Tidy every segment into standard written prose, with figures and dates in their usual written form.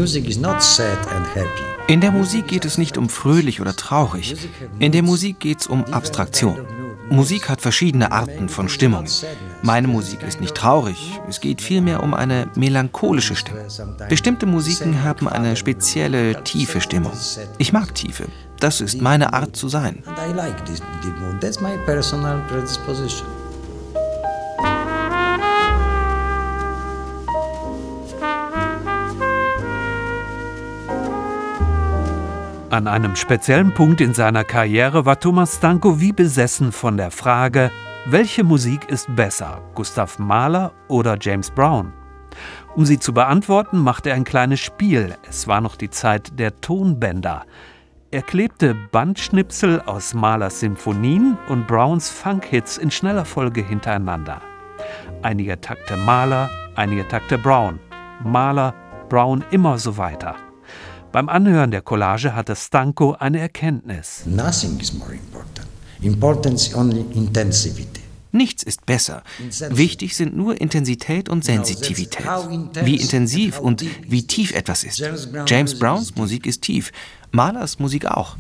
In der Musik geht es nicht um fröhlich oder traurig. In der Musik geht es um Abstraktion. Musik hat verschiedene Arten von Stimmungen. Meine Musik ist nicht traurig, es geht vielmehr um eine melancholische Stimmung. Bestimmte Musiken haben eine spezielle, tiefe Stimmung. Ich mag Tiefe. Das ist meine Art zu sein. An einem speziellen Punkt in seiner Karriere war Thomas Stanko wie besessen von der Frage, welche Musik ist besser, Gustav Mahler oder James Brown? Um sie zu beantworten, machte er ein kleines Spiel. Es war noch die Zeit der Tonbänder. Er klebte Bandschnipsel aus Mahlers Symphonien und Browns Funkhits in schneller Folge hintereinander. Einige Takte Mahler, einige Takte Brown. Mahler, Brown, immer so weiter. Beim Anhören der Collage hatte Stanko eine Erkenntnis. Nothing is more important. Important is only intensity. Nichts ist besser. Wichtig sind nur Intensität und Sensitivität. Wie intensiv und wie tief etwas ist. James Browns Musik ist tief, Mahlers Musik auch.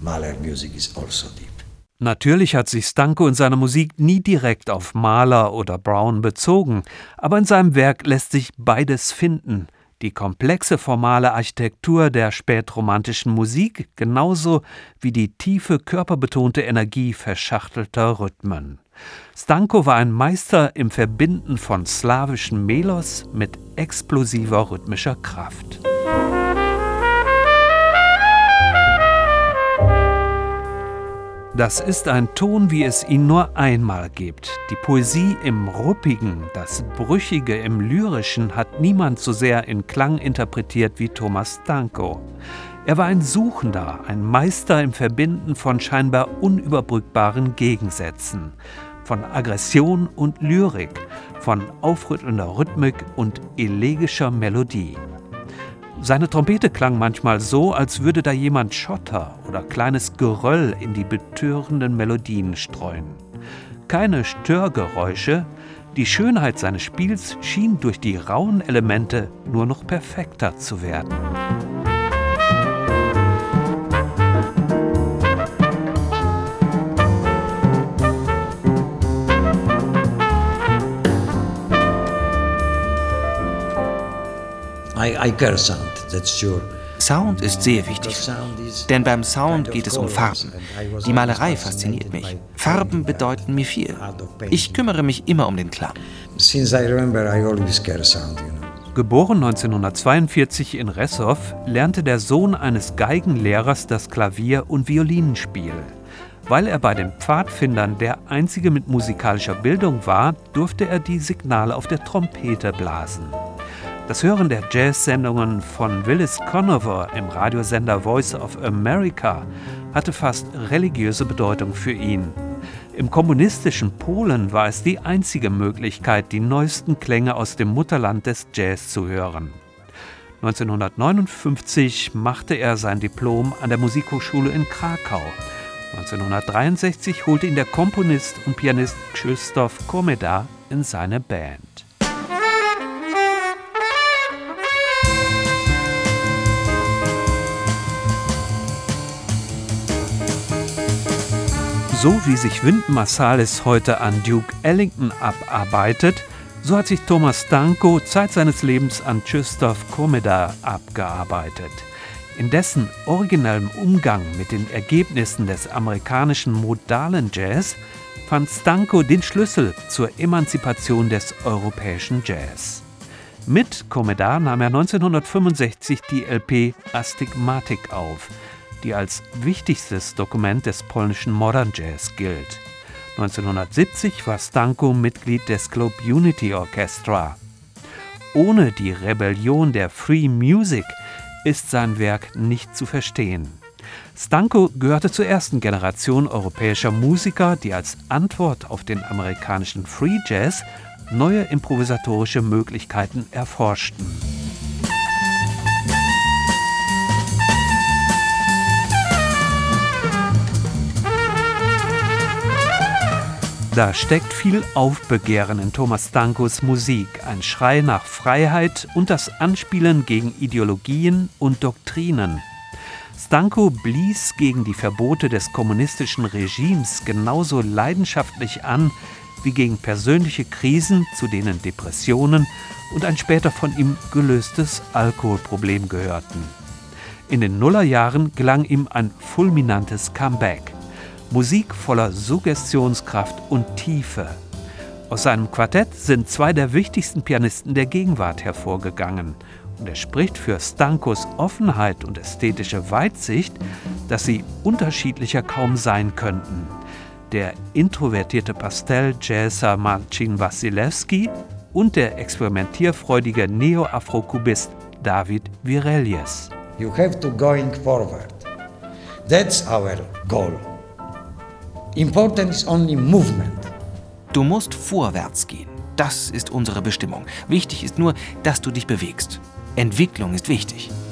Natürlich hat sich Stanko in seiner Musik nie direkt auf Mahler oder Brown bezogen, aber in seinem Werk lässt sich beides finden. Die komplexe formale Architektur der spätromantischen Musik, genauso wie die tiefe, körperbetonte Energie verschachtelter Rhythmen. Stanko war ein Meister im Verbinden von slawischen Melos mit explosiver rhythmischer Kraft. Das ist ein Ton, wie es ihn nur einmal gibt. Die Poesie im Ruppigen, das Brüchige im Lyrischen hat niemand so sehr in Klang interpretiert wie Thomas Stanko. Er war ein Suchender, ein Meister im Verbinden von scheinbar unüberbrückbaren Gegensätzen, von Aggression und Lyrik, von aufrüttelnder Rhythmik und elegischer Melodie. Seine Trompete klang manchmal so, als würde da jemand Schotter oder kleines Geröll in die betörenden Melodien streuen. Keine Störgeräusche, die Schönheit seines Spiels schien durch die rauen Elemente nur noch perfekter zu werden. I care sound, that's sure. Sound ist sehr wichtig, denn beim Sound geht es um Farben. Die Malerei fasziniert mich. Farben bedeuten mir viel. Ich kümmere mich immer um den Klang. Geboren 1942 in Ressow, lernte der Sohn eines Geigenlehrers das Klavier- und Violinspiel. Weil er bei den Pfadfindern der Einzige mit musikalischer Bildung war, durfte er die Signale auf der Trompete blasen. Das Hören der Jazz-Sendungen von Willis Conover im Radiosender Voice of America hatte fast religiöse Bedeutung für ihn. Im kommunistischen Polen war es die einzige Möglichkeit, die neuesten Klänge aus dem Mutterland des Jazz zu hören. 1959 machte er sein Diplom an der Musikhochschule in Krakau. 1963 holte ihn der Komponist und Pianist Krzysztof Komeda in seine Band. So wie sich Wynton Marsalis heute an Duke Ellington abarbeitet, so hat sich Thomas Stanko Zeit seines Lebens an Krzysztof Komeda abgearbeitet. In dessen originellem Umgang mit den Ergebnissen des amerikanischen modalen Jazz fand Stanko den Schlüssel zur Emanzipation des europäischen Jazz. Mit Komeda nahm er 1965 die LP Astigmatic auf, die als wichtigstes Dokument des polnischen Modern Jazz gilt. 1970 war Stanko Mitglied des Club Unity Orchestra. Ohne die Rebellion der Free Music ist sein Werk nicht zu verstehen. Stanko gehörte zur ersten Generation europäischer Musiker, die als Antwort auf den amerikanischen Free Jazz neue improvisatorische Möglichkeiten erforschten. Da steckt viel Aufbegehren in Thomas Stankos Musik, ein Schrei nach Freiheit und das Anspielen gegen Ideologien und Doktrinen. Stanko blies gegen die Verbote des kommunistischen Regimes genauso leidenschaftlich an wie gegen persönliche Krisen, zu denen Depressionen und ein später von ihm gelöstes Alkoholproblem gehörten. In den Nullerjahren gelang ihm ein fulminantes Comeback. Musik voller Suggestionskraft und Tiefe. Aus seinem Quartett sind zwei der wichtigsten Pianisten der Gegenwart hervorgegangen. Und er spricht für Stankos Offenheit und ästhetische Weitsicht, dass sie unterschiedlicher kaum sein könnten. Der introvertierte Pastell-Jazzer Marcin Wasilewski und der experimentierfreudige Neo-Afrokubist David Virelies. You have to going forward. That's our goal. Important is only movement. Du musst vorwärts gehen. Das ist unsere Bestimmung. Wichtig ist nur, dass du dich bewegst. Entwicklung ist wichtig.